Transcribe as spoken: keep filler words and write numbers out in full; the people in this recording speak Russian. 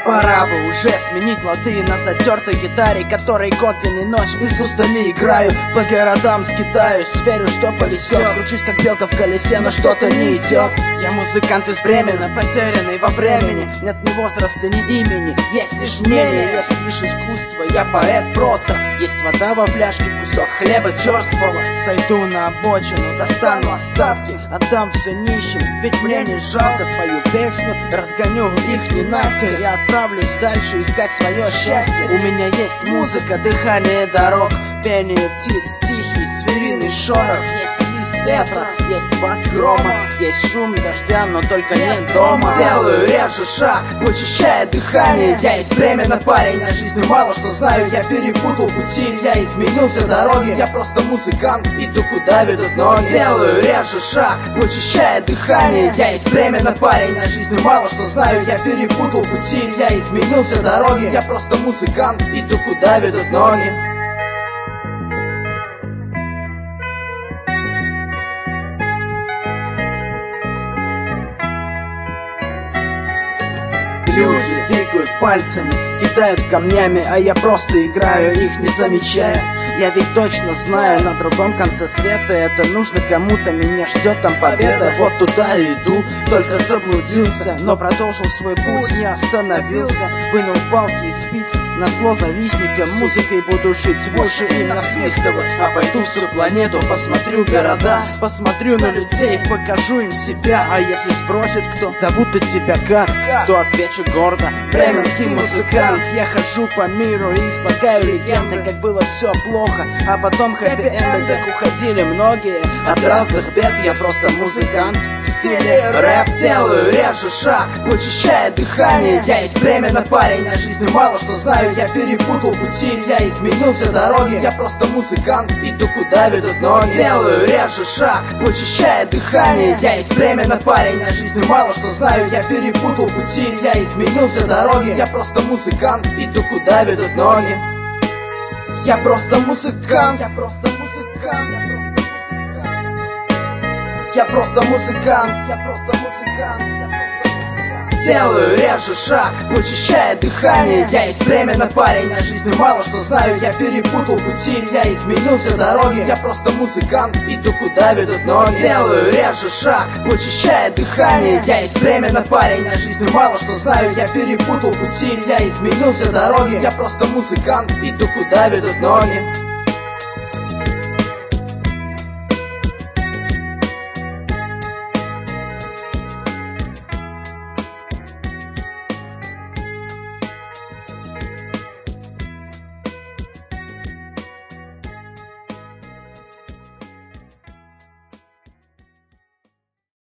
Пора бы уже сменить лады на затертой гитаре, которой год, день и ночь без устали играю. По городам скитаюсь, верю, что повезет. Кручусь как белка в колесе, но что-то не идет. Я музыкант из Бремена, потерянный во времени. Нет ни возраста, ни имени, есть лишь мнение, есть лишь искусство. Я поэт просто. Есть вода во фляжке, кусок хлеба черствого. Сойду на обочину, достану остатки, отдам все нищим, ведь мне не жалко. Спою песню, разгоню их ненастье. Я отправлюсь дальше искать свое счастье. У меня есть музыка, дыхание дорог, пение птиц, тихий звериный шорох. Есть свист ветра, есть бас грома, есть шум дождя, но только нет дома. Делаю реже шаг, вычищая дыхание. Я из Бремена парень, о жизни мало что знаю. Я перепутал пути, я изменился дороги. Я просто музыкант, иду куда ведут ноги. Делаю реже шаг, вычищая дыхание. Я из Бремена парень, о жизни мало что знаю. Я перепутал пути, я изменился дороги. Я просто музыкант, иду куда ведут ноги. Люди двигают пальцами, кидают камнями, а я просто играю, их не замечая. Я ведь точно знаю, на другом конце света это нужно кому-то, меня ждет там победа. Вот туда и иду, только заблудился, но продолжил свой путь, не остановился. Вынул палки из спиц, назло завистникам. Музыкой буду жить в уши и насвистывать. Обойду всю планету, посмотрю города, посмотрю на людей, покажу им себя. А если спросят, кто зовут тебя как, то отвечу гордо: бременский музыкант. Я хожу по миру и слагаю легенды, как было все плохо, а потом хэппи-энды, как уходили многие от разных бед. Я просто музыкант в стиле рэп. Делаю реже шаг, вычищая дыхание. Я из Бремена парень, о жизни мало что знаю. Я перепутал пути, я изменился дороги. Я просто музыкант, иду куда ведут ноги. Делаю реже шаг, вычищая дыхание. Я из Бремена парень, о жизни мало что знаю. Я перепутал пути, я изменился дороги. Я просто музыкант, иду куда ведут ноги. Я просто музыкант, я просто музыкант, я просто музыкант, я просто музыкант, я просто музыкант. Делаю реже шаг, вычищая дыхание. Я из Бремена парень, о жизни мало что знаю. Я перепутал пути, я изменился дороги. Я просто музыкант, иду куда ведут ноги. Делаю реже шаг, вычищая дыхание. Я из Бремена парень, о жизни мало что знаю. Я перепутал пути, я изменился дороги. Я просто музыкант, иду куда ведут ноги.